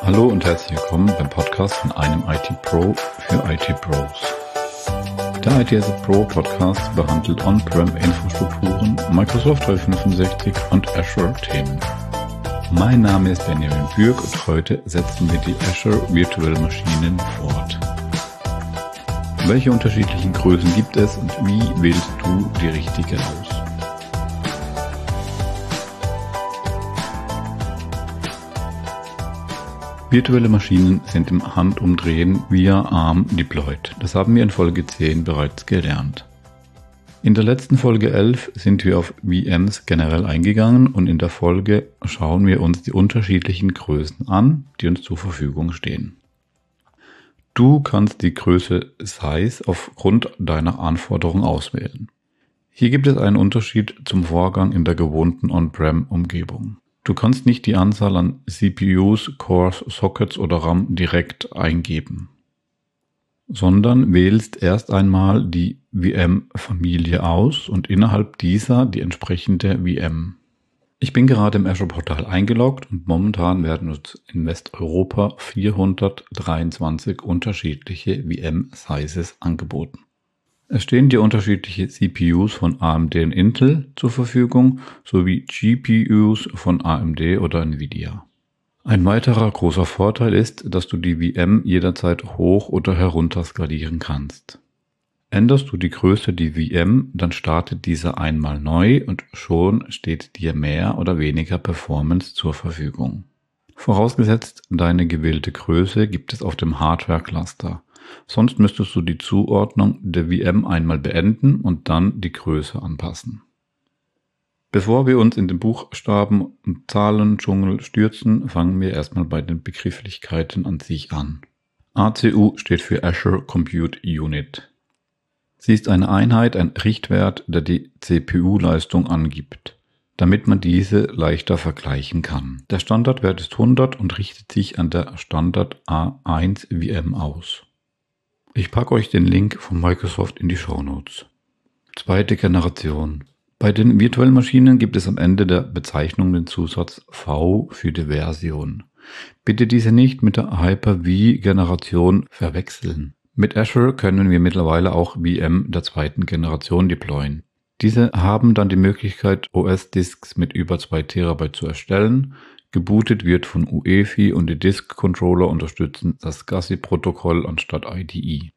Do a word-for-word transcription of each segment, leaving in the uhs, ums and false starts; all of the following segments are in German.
Hallo und herzlich willkommen beim Podcast von einem I T Pro für I T Pros. Der I T as a Pro Podcast behandelt On-Prem-Infrastrukturen, Microsoft dreihundertfünfundsechzig und Azure-Themen. Mein Name ist Benjamin Bürg und heute setzen wir die Azure Virtual Maschinen fort. Welche unterschiedlichen Größen gibt es und wie wählst du die richtige aus? Virtuelle Maschinen sind im Handumdrehen via Arm deployed. Das haben wir in Folge zehn bereits gelernt. In der letzten Folge elf sind wir auf V Ms generell eingegangen und in der Folge schauen wir uns die unterschiedlichen Größen an, die uns zur Verfügung stehen. Du kannst die Größe Size aufgrund deiner Anforderung auswählen. Hier gibt es einen Unterschied zum Vorgang in der gewohnten On-Prem-Umgebung. Du kannst nicht die Anzahl an C P Us, Cores, Sockets oder RAM direkt eingeben, sondern wählst erst einmal die V M-Familie aus und innerhalb dieser die entsprechende V M. Ich bin gerade im Azure-Portal eingeloggt und momentan werden uns in Westeuropa vierhundertdreiundzwanzig unterschiedliche V M-Sizes angeboten. Es stehen dir unterschiedliche C P Us von A M D und Intel zur Verfügung, sowie G P Us von A M D oder Nvidia. Ein weiterer großer Vorteil ist, dass du die V M jederzeit hoch oder herunter skalieren kannst. Änderst du die Größe der V M, dann startet diese einmal neu und schon steht dir mehr oder weniger Performance zur Verfügung. Vorausgesetzt, deine gewählte Größe gibt es auf dem Hardware-Cluster. Sonst müsstest du die Zuordnung der V M einmal beenden und dann die Größe anpassen. Bevor wir uns in den Buchstaben und Zahlendschungel stürzen, fangen wir erstmal bei den Begrifflichkeiten an sich an. A C U steht für Azure Compute Unit. Sie ist eine Einheit, ein Richtwert, der die C P U-Leistung angibt, damit man diese leichter vergleichen kann. Der Standardwert ist hundert und richtet sich an der Standard A eins V M aus. Ich packe euch den Link von Microsoft in die Shownotes. Zweite Generation. Bei den virtuellen Maschinen gibt es am Ende der Bezeichnung den Zusatz V für die Version. Bitte diese nicht mit der Hyper-V-Generation verwechseln. Mit Azure können wir mittlerweile auch V M der zweiten Generation deployen. Diese haben dann die Möglichkeit, O S-Disks mit über zwei Terabyte zu erstellen. Gebootet wird von U E F I und die Disk-Controller unterstützen das SCSI-Protokoll anstatt I D E.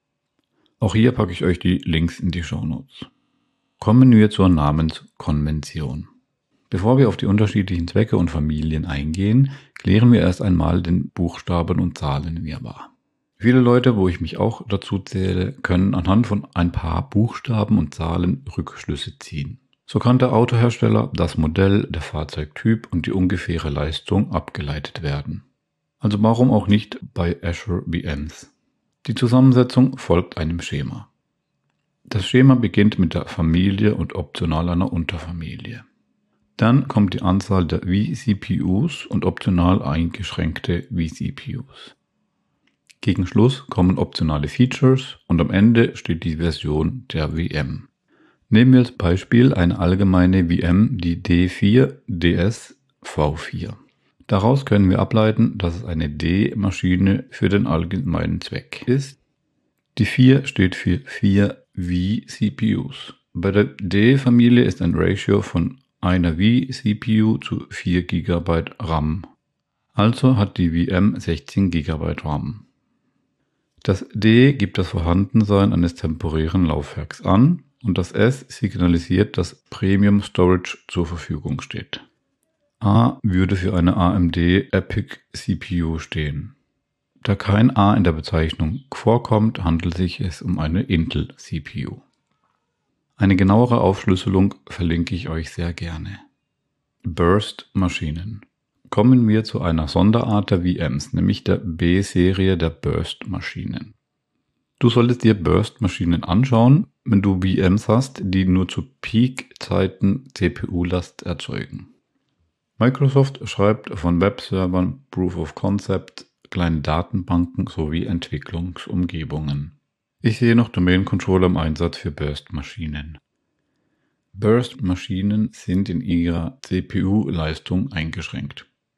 Auch hier packe ich euch die Links in die Shownotes. Kommen wir zur Namenskonvention. Bevor wir auf die unterschiedlichen Zwecke und Familien eingehen, klären wir erst einmal den Buchstaben- und Zahlenwirrwarr. Viele Leute, wo ich mich auch dazu zähle, können anhand von ein paar Buchstaben und Zahlen Rückschlüsse ziehen. So kann der Autohersteller, das Modell, der Fahrzeugtyp und die ungefähre Leistung abgeleitet werden. Also warum auch nicht bei Azure V Ms? Die Zusammensetzung folgt einem Schema. Das Schema beginnt mit der Familie und optional einer Unterfamilie. Dann kommt die Anzahl der vCPUs und optional eingeschränkte vCPUs. Gegen Schluss kommen optionale Features und am Ende steht die Version der V M. Nehmen wir als Beispiel eine allgemeine V M, die D vier D S V vier. Daraus können wir ableiten, dass es eine D-Maschine für den allgemeinen Zweck ist. Die vier steht für vier vCPUs. Bei der D-Familie ist ein Ratio von einer vCPU zu vier Gigabyte RAM. Also hat die V M sechzehn Gigabyte RAM. Das D gibt das Vorhandensein eines temporären Laufwerks an. Und das S signalisiert, dass Premium Storage zur Verfügung steht. A würde für eine A M D Epic C P U stehen. Da kein A in der Bezeichnung vorkommt, handelt sich es um eine Intel C P U. Eine genauere Aufschlüsselung verlinke ich euch sehr gerne. Burst-Maschinen. Kommen wir zu einer Sonderart der V Ms, nämlich der B-Serie der Burst-Maschinen. Du solltest dir Burst-Maschinen anschauen, wenn du V Ms hast, die nur zu Peak-Zeiten C P U-Last erzeugen. Microsoft schreibt von Webservern, Proof of Concept, kleine Datenbanken sowie Entwicklungsumgebungen. Ich sehe noch Domain-Controller im Einsatz für Burst-Maschinen. Burst-Maschinen sind in ihrer C P U-Leistung eingeschränkt.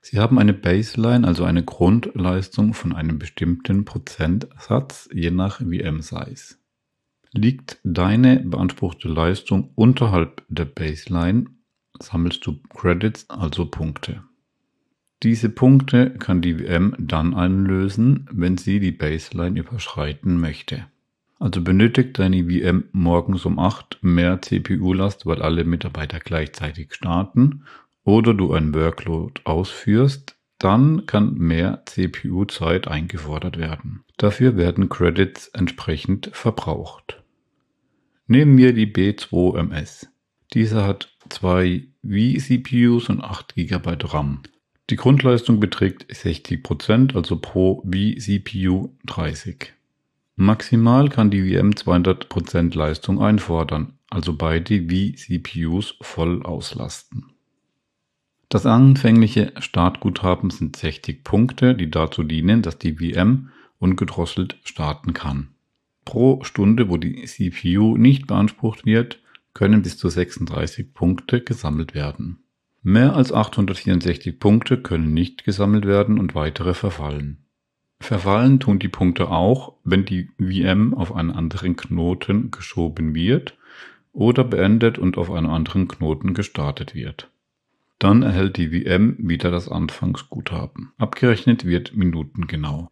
Sie haben eine Baseline, also eine Grundleistung von einem bestimmten Prozentsatz, je nach V M-Size. Liegt deine beanspruchte Leistung unterhalb der Baseline, sammelst du Credits, also Punkte. Diese Punkte kann die V M dann einlösen, wenn sie die Baseline überschreiten möchte. Also benötigt deine V M morgens um acht mehr C P U-Last, weil alle Mitarbeiter gleichzeitig starten, oder du ein Workload ausführst, dann kann mehr C P U-Zeit eingefordert werden. Dafür werden Credits entsprechend verbraucht. Nehmen wir die B zwei M S. Diese hat zwei V-C P Us und acht Gigabyte RAM. Die Grundleistung beträgt sechzig Prozent, also pro V-C P U dreißig. Maximal kann die V M zweihundert Prozent Leistung einfordern, also beide V-C P Us voll auslasten. Das anfängliche Startguthaben sind sechzig Punkte, die dazu dienen, dass die V M ungedrosselt starten kann. Pro Stunde, wo die C P U nicht beansprucht wird, können bis zu sechsunddreißig Punkte gesammelt werden. Mehr als achthundertvierundsechzig Punkte können nicht gesammelt werden und weitere verfallen. Verfallen tun die Punkte auch, wenn die V M auf einen anderen Knoten geschoben wird oder beendet und auf einem anderen Knoten gestartet wird. Dann erhält die V M wieder das Anfangsguthaben. Abgerechnet wird minutengenau.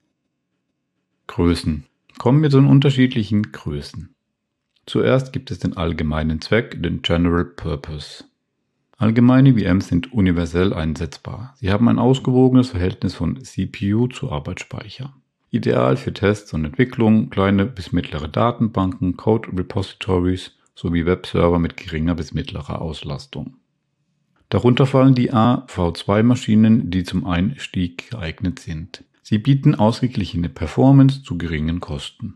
Größen. Kommen wir zu den unterschiedlichen Größen. Zuerst gibt es den allgemeinen Zweck, den General Purpose. Allgemeine V Ms sind universell einsetzbar. Sie haben ein ausgewogenes Verhältnis von C P U zu Arbeitsspeicher. Ideal für Tests und Entwicklung, kleine bis mittlere Datenbanken, Code Repositories sowie Webserver mit geringer bis mittlerer Auslastung. Darunter fallen die A V zwei Maschinen, die zum Einstieg geeignet sind. Sie bieten ausgeglichene Performance zu geringen Kosten.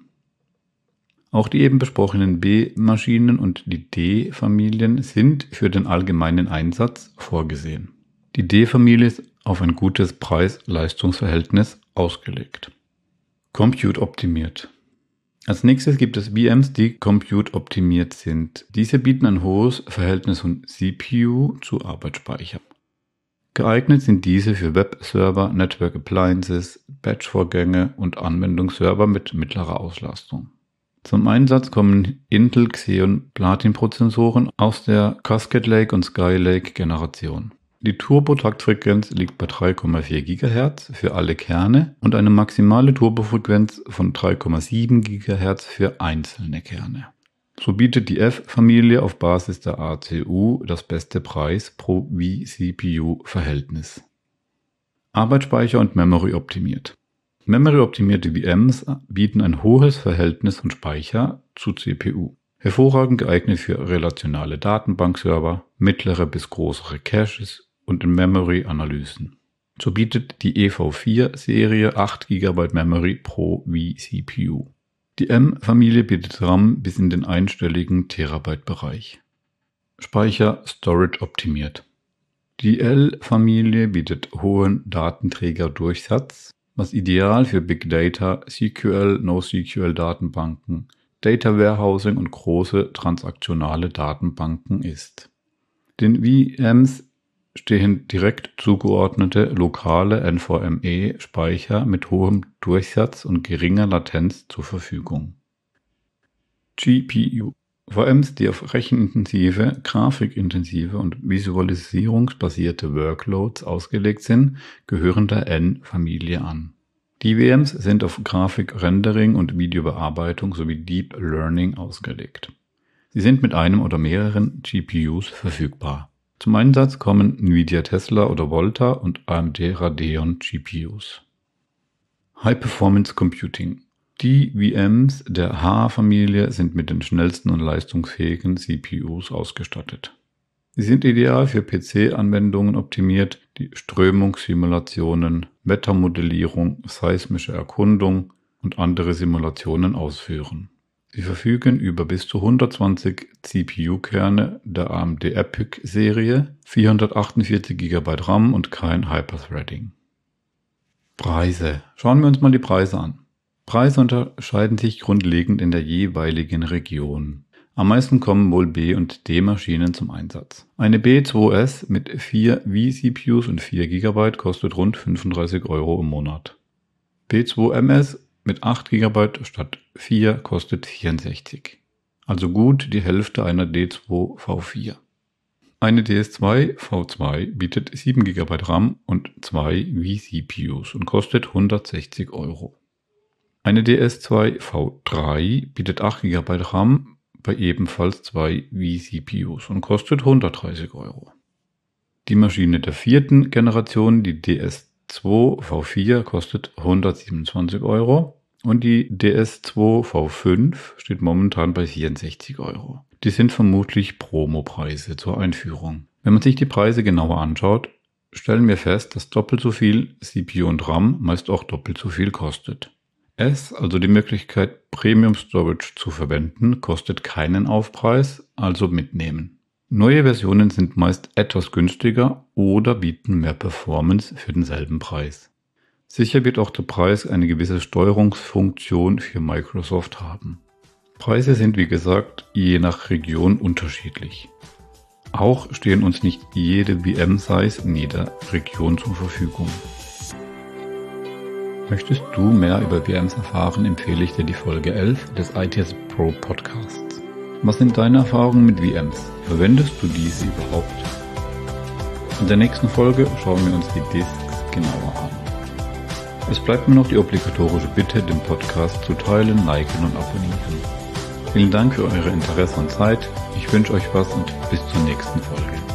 Auch die eben besprochenen B-Maschinen und die D-Familien sind für den allgemeinen Einsatz vorgesehen. Die D-Familie ist auf ein gutes Preis-Leistungs-Verhältnis ausgelegt. Compute optimiert. Als nächstes gibt es V Ms, die Compute optimiert sind. Diese bieten ein hohes Verhältnis von C P U zu Arbeitsspeicher. Geeignet sind diese für Webserver, Network Appliances, Batch-Vorgänge und Anwendungsserver mit mittlerer Auslastung. Zum Einsatz kommen Intel Xeon Platin-Prozessoren aus der Cascade Lake und Skylake Generation. Die Turbo-Taktfrequenz liegt bei drei Komma vier Gigahertz für alle Kerne und eine maximale Turbofrequenz von drei Komma sieben Gigahertz für einzelne Kerne. So bietet die F-Familie auf Basis der A C U das beste Preis pro V-C P U-Verhältnis. Arbeitsspeicher und Memory optimiert. Memory-optimierte V Ms bieten ein hohes Verhältnis von Speicher zu C P U. Hervorragend geeignet für relationale Datenbankserver, mittlere bis größere Caches und In-Memory-Analysen. So bietet die E V vier Serie acht Gigabyte Memory pro V-C P U. Die M-Familie bietet RAM bis in den einstelligen Terabyte-Bereich. Speicher Storage optimiert. Die L-Familie bietet hohen Datenträgerdurchsatz, was ideal für Big Data, S Q L, NoSQL Datenbanken, Data Warehousing und große transaktionale Datenbanken ist. Den V Ms stehen direkt zugeordnete lokale N V M E-Speicher mit hohem Durchsatz und geringer Latenz zur Verfügung. G P U. V Ms, die auf rechenintensive, grafikintensive und visualisierungsbasierte Workloads ausgelegt sind, gehören der N-Familie an. Die V Ms sind auf Grafik, Rendering und Videobearbeitung sowie Deep Learning ausgelegt. Sie sind mit einem oder mehreren G P Us verfügbar. Zum Einsatz kommen Nvidia Tesla oder Volta und A M D Radeon G P Us. High Performance Computing. Die V Ms der H-Familie sind mit den schnellsten und leistungsfähigen C P Us ausgestattet. Sie sind ideal für P C-Anwendungen optimiert, die Strömungssimulationen, Wettermodellierung, seismische Erkundung und andere Simulationen ausführen. Sie verfügen über bis zu hundertzwanzig C P U-Kerne der A M D EPYC-Serie, vierhundertachtundvierzig Gigabyte RAM und kein Hyperthreading. Preise. Schauen wir uns mal die Preise an. Preise unterscheiden sich grundlegend in der jeweiligen Region. Am meisten kommen wohl B- und D-Maschinen zum Einsatz. Eine B zwei S mit vier vCPUs und vier Gigabyte kostet rund fünfunddreißig Euro im Monat. B zwei M S mit acht Gigabyte statt vier kostet vierundsechzig. Also gut die Hälfte einer D zwei V vier. Eine D S zwei V zwei bietet sieben Gigabyte RAM und zwei vCPUs und kostet hundertsechzig Euro. Eine D S zwei V drei bietet acht Gigabyte RAM bei ebenfalls zwei vCPUs und kostet hundertdreißig Euro. Die Maschine der vierten Generation, die D S zwei V vier, kostet hundertsiebenundzwanzig Euro und die D S zwei V fünf steht momentan bei vierundsechzig Euro. Die sind vermutlich Promopreise zur Einführung. Wenn man sich die Preise genauer anschaut, stellen wir fest, dass doppelt so viel C P U und RAM meist auch doppelt so viel kostet. S, also die Möglichkeit Premium Storage zu verwenden, kostet keinen Aufpreis, also mitnehmen. Neue Versionen sind meist etwas günstiger oder bieten mehr Performance für denselben Preis. Sicher wird auch der Preis eine gewisse Steuerungsfunktion für Microsoft haben. Preise sind wie gesagt je nach Region unterschiedlich. Auch stehen uns nicht jede V M-Size in jeder Region zur Verfügung. Möchtest du mehr über V Ms erfahren, empfehle ich dir die Folge elf des I T S Pro Podcasts. Was sind deine Erfahrungen mit V Ms? Verwendest du diese überhaupt? In der nächsten Folge schauen wir uns die Disks genauer an. Es bleibt mir noch die obligatorische Bitte, den Podcast zu teilen, liken und abonnieren. Vielen Dank für eure Interesse und Zeit. Ich wünsche euch was und bis zur nächsten Folge.